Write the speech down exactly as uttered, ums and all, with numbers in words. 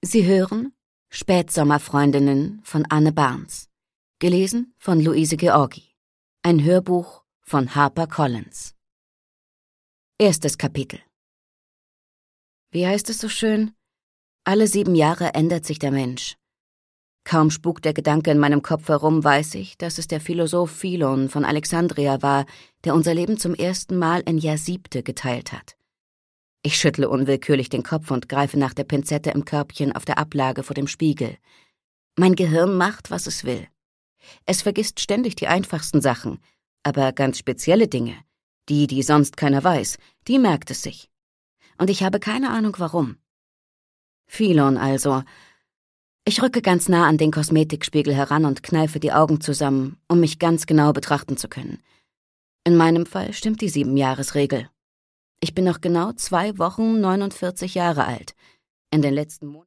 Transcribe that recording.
Sie hören Spätsommerfreundinnen von Anne Barnes, gelesen von Luise Georgi, ein Hörbuch von Harper Collins. Erstes Kapitel. Wie heißt es so schön? Alle sieben Jahre ändert sich der Mensch. Kaum spukt der Gedanke in meinem Kopf herum, weiß ich, dass es der Philosoph Philon von Alexandria war, der unser Leben zum ersten Mal in Jahrsiebte geteilt hat. Ich schüttle unwillkürlich den Kopf und greife nach der Pinzette im Körbchen auf der Ablage vor dem Spiegel. Mein Gehirn macht, was es will. Es vergisst ständig die einfachsten Sachen, aber ganz spezielle Dinge, die, die sonst keiner weiß, die merkt es sich. Und ich habe keine Ahnung, warum. Philon also. Ich rücke ganz nah an den Kosmetikspiegel heran und kneife die Augen zusammen, um mich ganz genau betrachten zu können. In meinem Fall stimmt die Siebenjahresregel. Ich bin noch genau zwei Wochen neunundvierzig Jahre alt. In den letzten Monaten